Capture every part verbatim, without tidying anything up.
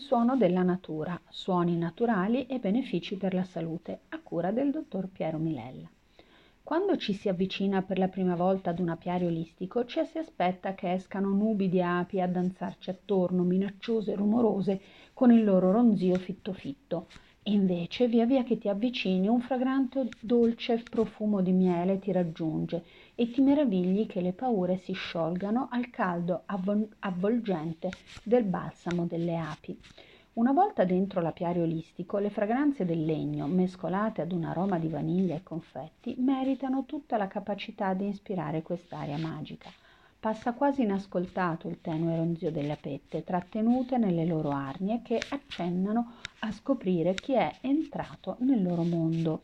suono della natura, suoni naturali e benefici per la salute, a cura del dottor Piero Milella. Quando ci si avvicina per la prima volta ad un apiario olistico, ci si aspetta che escano nubi di api a danzarci attorno, minacciose e rumorose, con il loro ronzio fitto fitto. E invece, via via che ti avvicini, un fragrante dolce profumo di miele ti raggiunge e ti meravigli che le paure si sciolgano al caldo avvol- avvolgente del balsamo delle api. Una volta dentro l'apiario olistico, le fragranze del legno, mescolate ad un aroma di vaniglia e confetti, meritano tutta la capacità di ispirare quest'aria magica. Passa quasi inascoltato il tenue ronzio delle apette, trattenute nelle loro arnie, che accennano a scoprire chi è entrato nel loro mondo.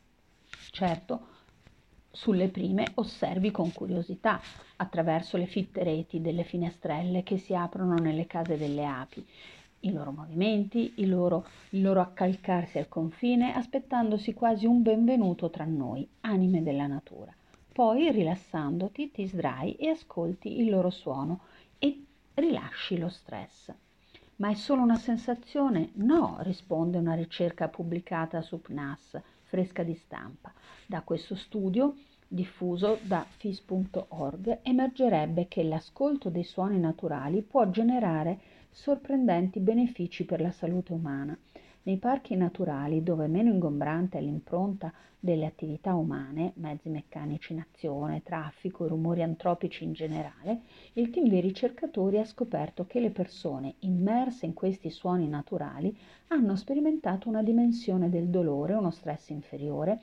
Certo, sulle prime osservi con curiosità, attraverso le fitte reti delle finestrelle che si aprono nelle case delle api, i loro movimenti, i loro, il loro accalcarsi al confine, aspettandosi quasi un benvenuto tra noi, anime della natura. Poi, rilassandoti, ti sdrai e ascolti il loro suono e rilasci lo stress. Ma è solo una sensazione? No, risponde una ricerca pubblicata su P N A S, fresca di stampa. Da questo studio, diffuso da F I S punto org, emergerebbe che l'ascolto dei suoni naturali può generare sorprendenti benefici per la salute umana. Nei parchi naturali, dove meno ingombrante è l'impronta delle attività umane, mezzi meccanici in azione, traffico e rumori antropici in generale, il team dei ricercatori ha scoperto che le persone immerse in questi suoni naturali hanno sperimentato una dimensione del dolore, uno stress inferiore,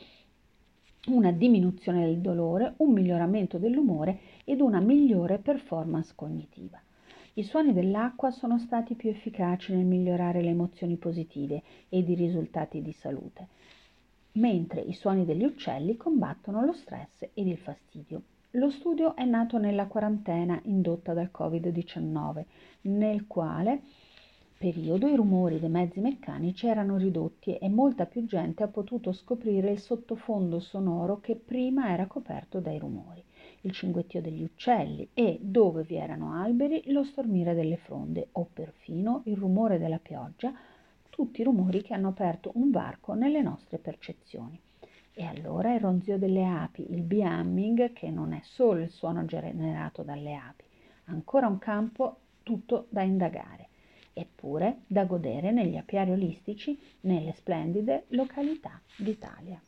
una diminuzione del dolore, un miglioramento dell'umore ed una migliore performance cognitiva. I suoni dell'acqua sono stati più efficaci nel migliorare le emozioni positive ed i risultati di salute, mentre i suoni degli uccelli combattono lo stress ed il fastidio. Lo studio è nato nella quarantena indotta dal covid diciannove, nel quale periodo i rumori dei mezzi meccanici erano ridotti e molta più gente ha potuto scoprire il sottofondo sonoro che prima era coperto dai rumori, il cinguettio degli uccelli e, dove vi erano alberi, lo stormire delle fronde o perfino il rumore della pioggia, tutti rumori che hanno aperto un varco nelle nostre percezioni. E allora il ronzio delle api, il bee humming, che non è solo il suono generato dalle api, ancora un campo tutto da indagare, eppure da godere negli apiari olistici nelle splendide località d'Italia.